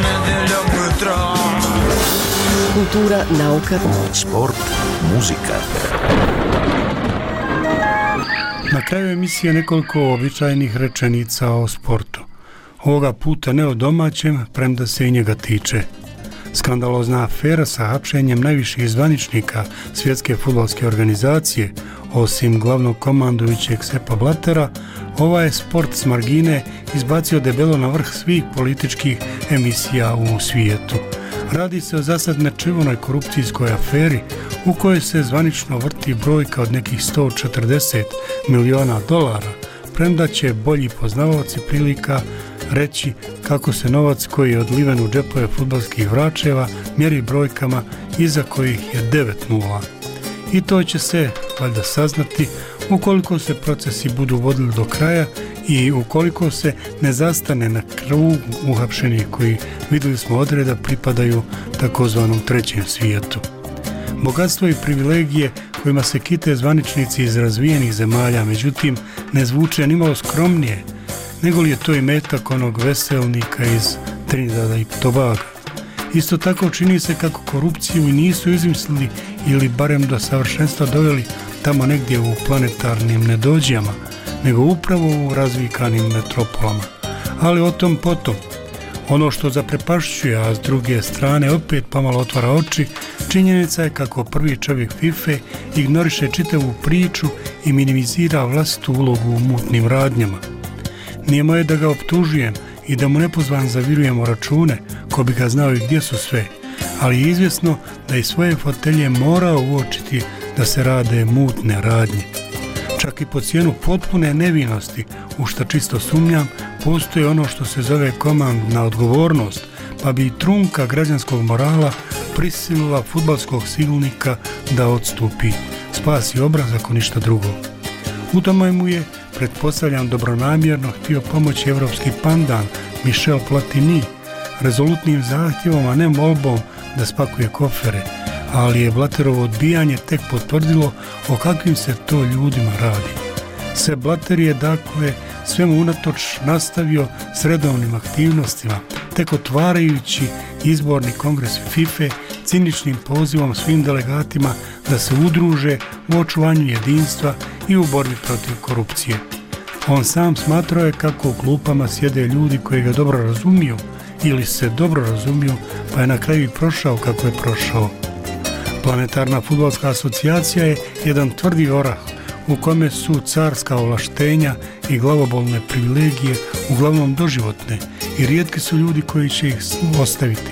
Kultura, nauka, sport, muzika. Na kraju emisije nekoliko običajnih rečenica o sportu. Ovoga puta ne o domaćem, premda se i njega tiče. Skandalozna afera sa hapšenjem najviših zvaničnika svjetske fudbalske organizacije, osim glavnog komandujućeg Seppa Blattera, ovaj je sport s margine izbacio debelo na vrh svih političkih emisija u svijetu. Radi se o zasad nečivonoj korupcijskoj aferi u kojoj se zvanično vrti brojka od nekih 140 miliona dolara, premda će bolji poznavaoci prilika reći kako se novac koji je odliven u džepove fudbalskih vračeva mjeri brojkama iza kojih je 9 nula. I to će se valjda saznati ukoliko se procesi budu vodili do kraja i ukoliko se ne zastane na krug uhapšenih koji, vidjeli smo odreda, pripadaju takozvanom trećem svijetu. Bogatstvo i privilegije kojima se kite zvaničnici iz razvijenih zemalja, međutim, ne zvuče nimalo skromnije, nego li je to i metak onog veselnika iz Trinidada i Tobaga. Isto tako čini se kako korupciju i nisu izmislili ili barem do savršenstva doveli tamo negdje u planetarnim nedođijama, nego upravo u razvikanim metropolama. Ali o tom potom. Ono što zaprepašćuje, a s druge strane opet pomalo otvara oči, činjenica je kako prvi čovjek FIFA ignoriše čitavu priču i minimizira vlastitu ulogu u mutnim radnjama. Nije moje da ga optužujem i da mu nepozvan zavirujemo račune, ko bi ga znao i gdje su sve, ali je izvjesno da iz svoje fotelje morao uočiti da se rade mutne radnje. Čak i po cijenu potpune nevinosti, u što čisto sumnjam, postoji ono što se zove komandna odgovornost, pa bi i trunka građanskog morala prisilila fudbalskog silnika da odstupi, spasi obraz ako ništa drugo. U tome mu je, pretpostavljam, dobronamjerno htio pomoći evropski pandan Michel Platini, rezolutnim zahtjevom, a ne molbom da spakuje kofere, ali je Blatterovo odbijanje tek potvrdilo o kakvim se to ljudima radi. Sepp Blatter je dakle svemu unatoč nastavio s redovnim aktivnostima, tek otvarajući izborni kongres FIFA ciničnim pozivom svim delegatima da se udruže u očuvanju jedinstva i u borbi protiv korupcije. On sam smatrao je kako u klupama sjede ljudi koji ga dobro razumiju ili se dobro razumiju, pa je na kraju i prošao kako je prošao. Planetarna fudbalska asocijacija je jedan tvrdi orah u kome su carska ovlaštenja i glavobolne privilegije uglavnom doživotne i rijetki su ljudi koji će ih ostaviti.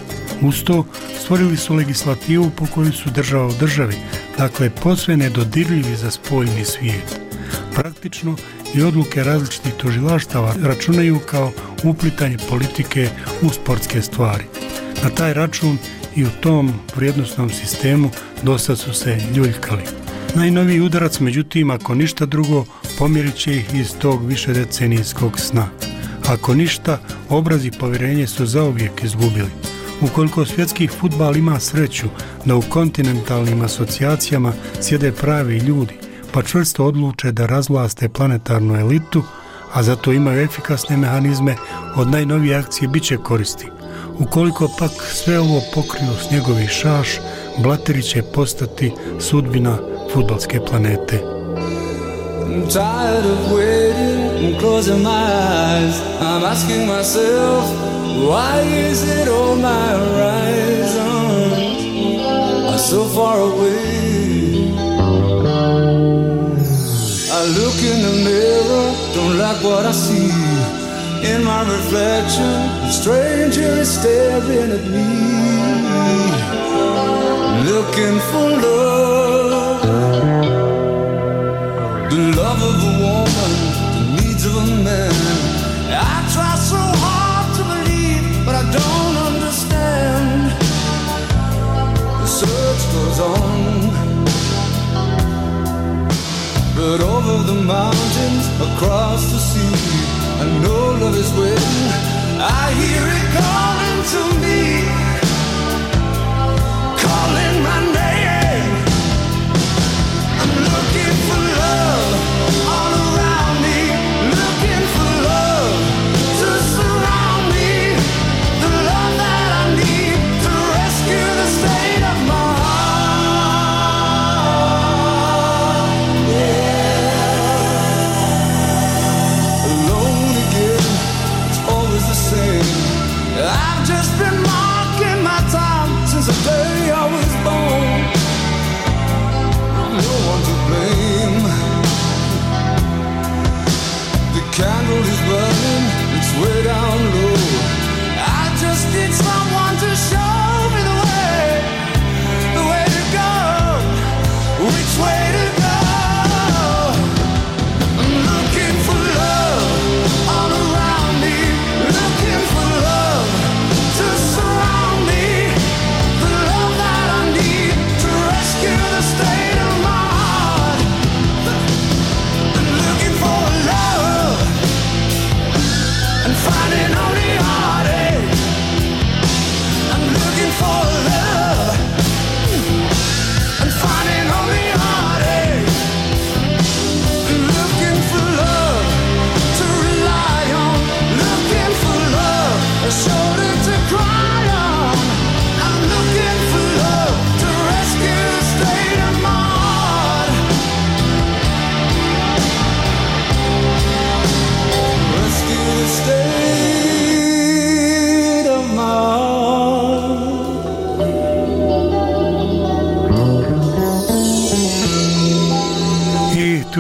Uz to stvorili su legislativu po kojoj su država u državi, dakle posve nedodirljivi za spoljni svijet. Praktično i odluke različitih tužilaštava računaju kao uplitanje politike u sportske stvari. Na taj račun i u tom vrijednosnom sistemu dosta su se ljuljkali. Najnoviji udarac, međutim, ako ništa drugo, pomirit će ih iz tog višedecenijskog sna. Ako ništa, obraz i povjerenje su zauvijek izgubili. Ukoliko svjetski fudbal ima sreću da u kontinentalnim asocijacijama sjede pravi ljudi, pa čvrsto odluče da razvlaste planetarnu elitu, a zato imaju efikasne mehanizme, od najnovije akcije bit će koristi. Ukoliko pak sve ovo pokriju snjegovi šaš, Blatteri će postati sudbina fudbalske planete. I'm tired of waiting and closing my eyes. I'm asking myself, why is it all my horizons are so far away? I look in the mirror, don't like what I see. In my reflection, a stranger is staring at me, looking for love, the love of a woman, the needs of a man. I try so hard to believe, but I don't understand. The search goes on, but over the mountains, across the sea, I know love is waiting. I hear it calling to me, calling my name. I'm looking for love all around me, looking for love to surround me, the love that I need to rescue the state of my heart. Yeah. Alone again, it's always the same. I've just been marking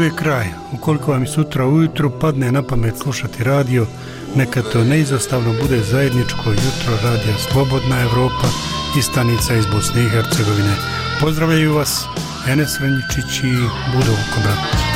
je kraj. Ukoliko vam i sutra ujutru padne na pamet slušati radio, neka to neizostavno bude zajedničko jutro radija Slobodna Evropa i stanica iz Bosne i Hercegovine. Pozdravljaju vas Enes Renjičić i Budo Vukobratić.